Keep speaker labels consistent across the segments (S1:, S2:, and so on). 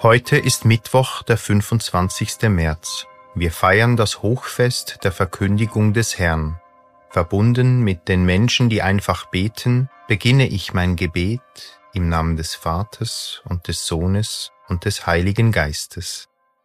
S1: Heute ist Mittwoch, der 25. März. Wir feiern das Hochfest der Verkündigung des Herrn. Verbunden mit den Menschen, die einfach beten, beginne ich mein Gebet im Namen des Vaters und des Sohnes und des Heiligen Geistes.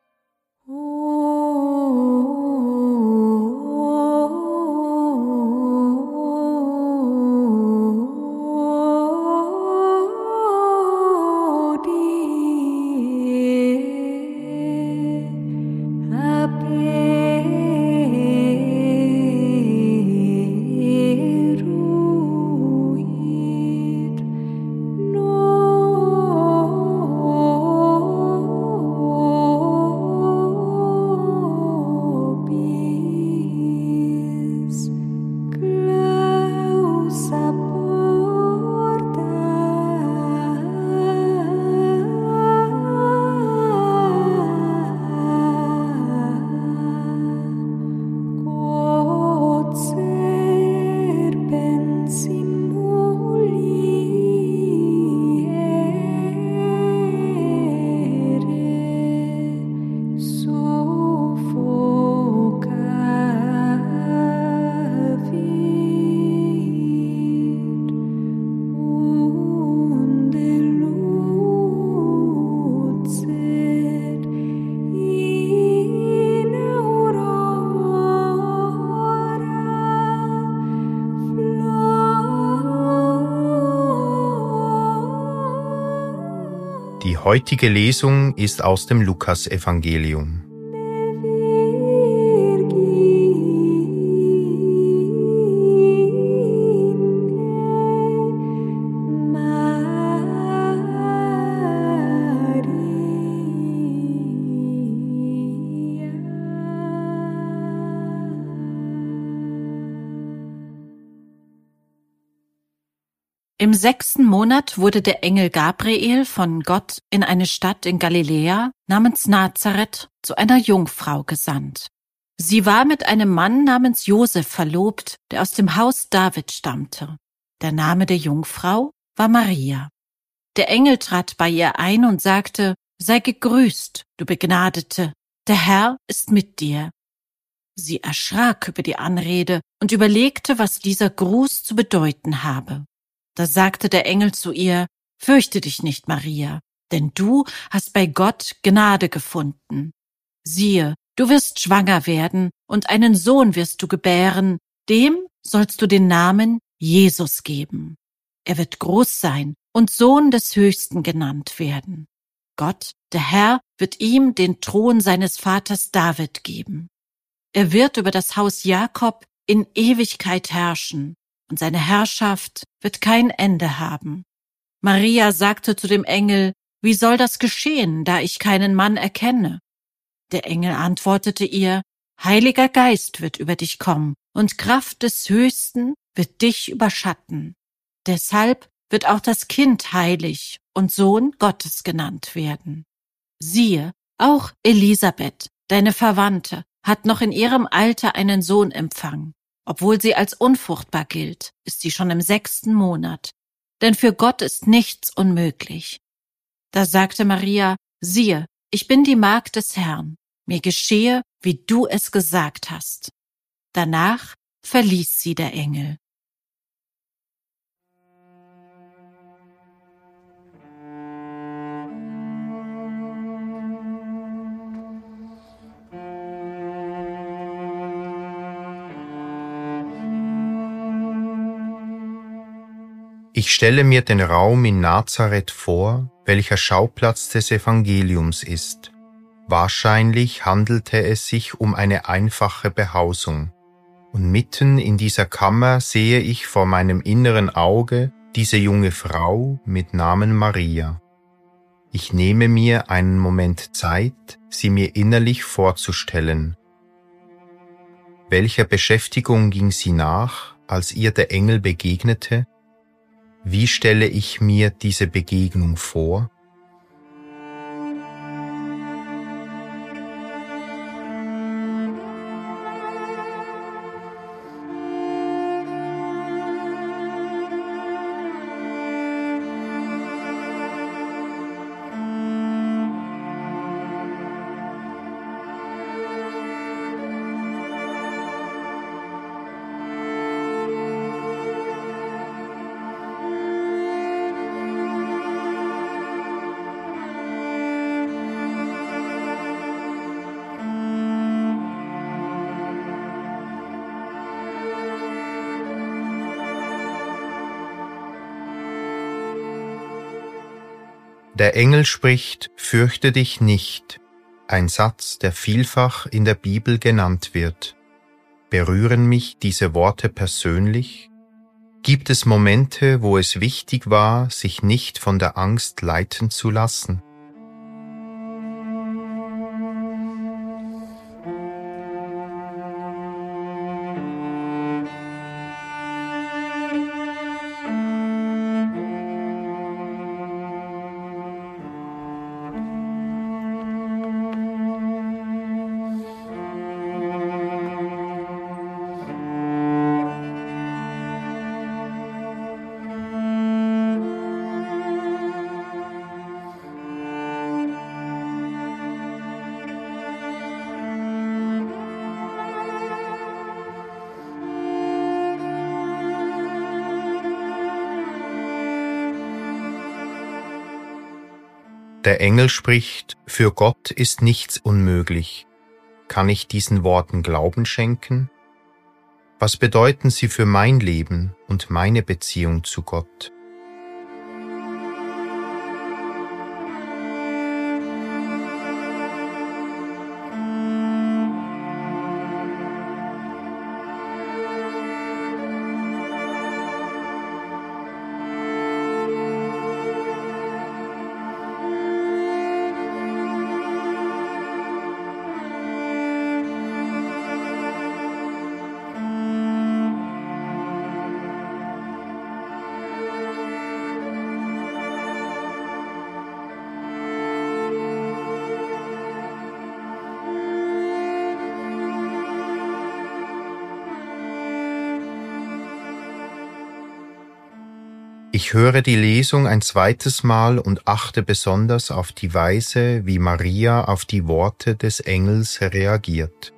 S1: Die heutige Lesung ist aus dem Lukasevangelium.
S2: Im 6. Monat wurde der Engel Gabriel von Gott in eine Stadt in Galiläa namens Nazareth zu einer Jungfrau gesandt. Sie war mit einem Mann namens Josef verlobt, der aus dem Haus David stammte. Der Name der Jungfrau war Maria. Der Engel trat bei ihr ein und sagte: Sei gegrüßt, du Begnadete, der Herr ist mit dir. Sie erschrak über die Anrede und überlegte, was dieser Gruß zu bedeuten habe. Da sagte der Engel zu ihr: Fürchte dich nicht, Maria, denn du hast bei Gott Gnade gefunden. Siehe, du wirst schwanger werden und einen Sohn wirst du gebären, dem sollst du den Namen Jesus geben. Er wird groß sein und Sohn des Höchsten genannt werden. Gott, der Herr, wird ihm den Thron seines Vaters David geben. Er wird über das Haus Jakob in Ewigkeit herrschen, und seine Herrschaft wird kein Ende haben. Maria sagte zu dem Engel: Wie soll das geschehen, da ich keinen Mann erkenne? Der Engel antwortete ihr: Heiliger Geist wird über dich kommen, und Kraft des Höchsten wird dich überschatten. Deshalb wird auch das Kind heilig und Sohn Gottes genannt werden. Siehe, auch Elisabeth, deine Verwandte, hat noch in ihrem Alter einen Sohn empfangen. Obwohl sie als unfruchtbar gilt, ist sie schon im 6. Monat. Denn für Gott ist nichts unmöglich. Da sagte Maria: Siehe, ich bin die Magd des Herrn. Mir geschehe, wie du es gesagt hast. Danach verließ sie der Engel.
S1: Ich stelle mir den Raum in Nazareth vor, welcher Schauplatz des Evangeliums ist. Wahrscheinlich handelte es sich um eine einfache Behausung. Und mitten in dieser Kammer sehe ich vor meinem inneren Auge diese junge Frau mit Namen Maria. Ich nehme mir einen Moment Zeit, sie mir innerlich vorzustellen. Welcher Beschäftigung ging sie nach, als ihr der Engel begegnete? Wie stelle ich mir diese Begegnung vor? Der Engel spricht, fürchte dich nicht, ein Satz, der vielfach in der Bibel genannt wird. Berühren mich diese Worte persönlich? Gibt es Momente, wo es wichtig war, sich nicht von der Angst leiten zu lassen? Der Engel spricht, für Gott ist nichts unmöglich. Kann ich diesen Worten Glauben schenken? Was bedeuten sie für mein Leben und meine Beziehung zu Gott? Ich höre die Lesung ein zweites Mal und achte besonders auf die Weise, wie Maria auf die Worte des Engels reagiert.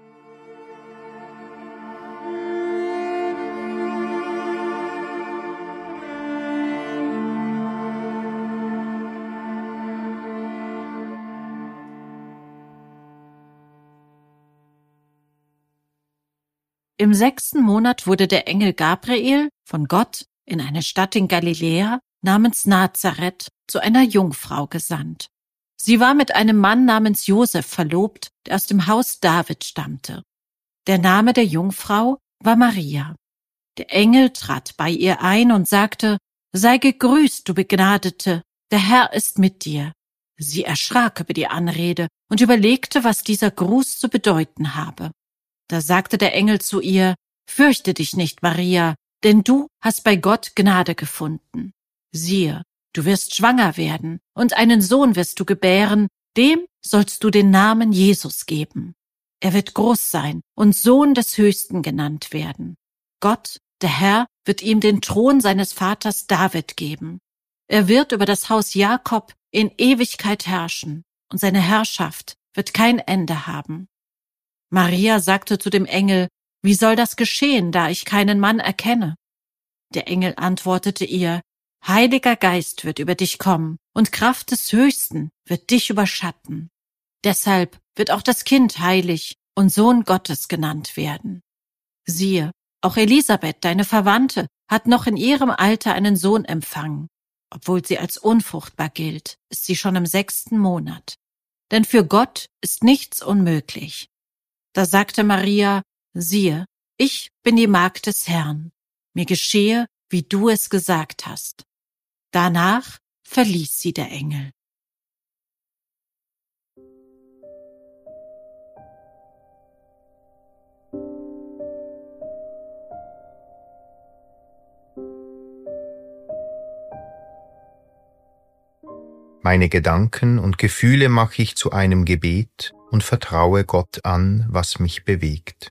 S2: Im 6. Monat wurde der Engel Gabriel von Gott in eine Stadt in Galiläa namens Nazareth zu einer Jungfrau gesandt. Sie war mit einem Mann namens Josef verlobt, der aus dem Haus David stammte. Der Name der Jungfrau war Maria. Der Engel trat bei ihr ein und sagte, »Sei gegrüßt, du Begnadete, der Herr ist mit dir.« Sie erschrak über die Anrede und überlegte, was dieser Gruß zu bedeuten habe. Da sagte der Engel zu ihr, »Fürchte dich nicht, Maria, denn du hast bei Gott Gnade gefunden. Siehe, du wirst schwanger werden, und einen Sohn wirst du gebären, dem sollst du den Namen Jesus geben. Er wird groß sein und Sohn des Höchsten genannt werden. Gott, der Herr, wird ihm den Thron seines Vaters David geben. Er wird über das Haus Jakob in Ewigkeit herrschen, und seine Herrschaft wird kein Ende haben.« Maria sagte zu dem Engel, »Wie soll das geschehen, da ich keinen Mann erkenne?« Der Engel antwortete ihr, »Heiliger Geist wird über dich kommen, und Kraft des Höchsten wird dich überschatten. Deshalb wird auch das Kind heilig und Sohn Gottes genannt werden. Siehe, auch Elisabeth, deine Verwandte, hat noch in ihrem Alter einen Sohn empfangen. Obwohl sie als unfruchtbar gilt, ist sie schon im 6. Monat. Denn für Gott ist nichts unmöglich.« Da sagte Maria, »Siehe, ich bin die Magd des Herrn. Mir geschehe, wie du es gesagt hast.« Danach verließ sie der Engel.
S1: Meine Gedanken und Gefühle mache ich zu einem Gebet und vertraue Gott an, was mich bewegt.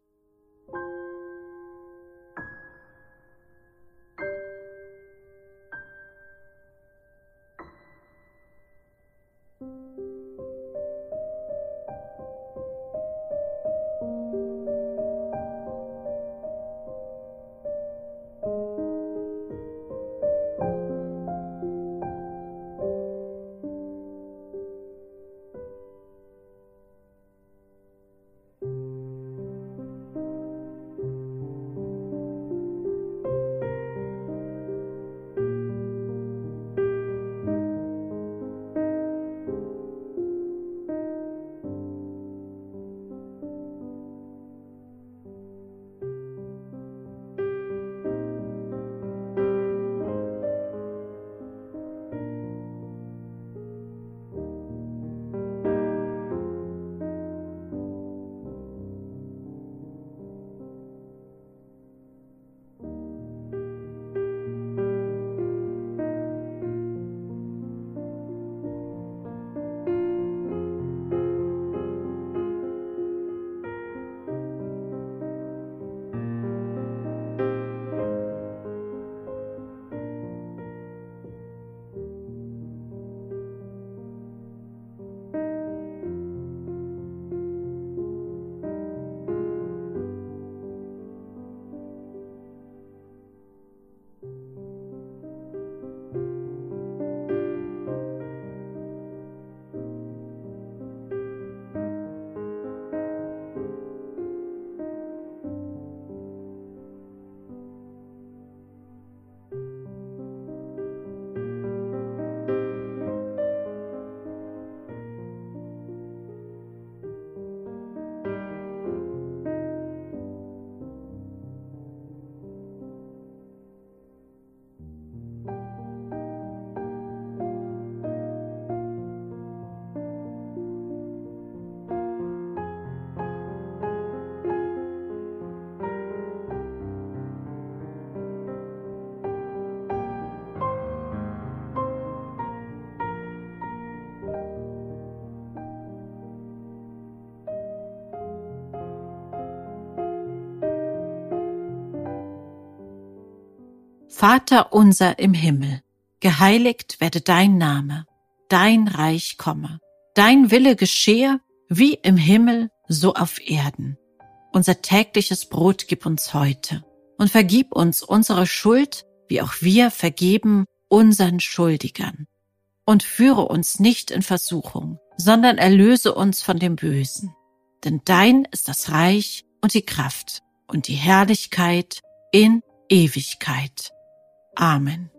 S2: Vater unser im Himmel, geheiligt werde dein Name, dein Reich komme, dein Wille geschehe, wie im Himmel, so auf Erden. Unser tägliches Brot gib uns heute und vergib uns unsere Schuld, wie auch wir vergeben unseren Schuldigern. Und führe uns nicht in Versuchung, sondern erlöse uns von dem Bösen. Denn dein ist das Reich und die Kraft und die Herrlichkeit in Ewigkeit. Amen.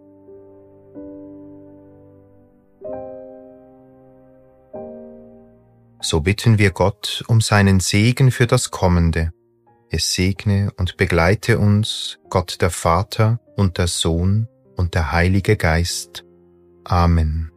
S1: So bitten wir Gott um seinen Segen für das Kommende. Es segne und begleite uns, Gott der Vater und der Sohn und der Heilige Geist. Amen.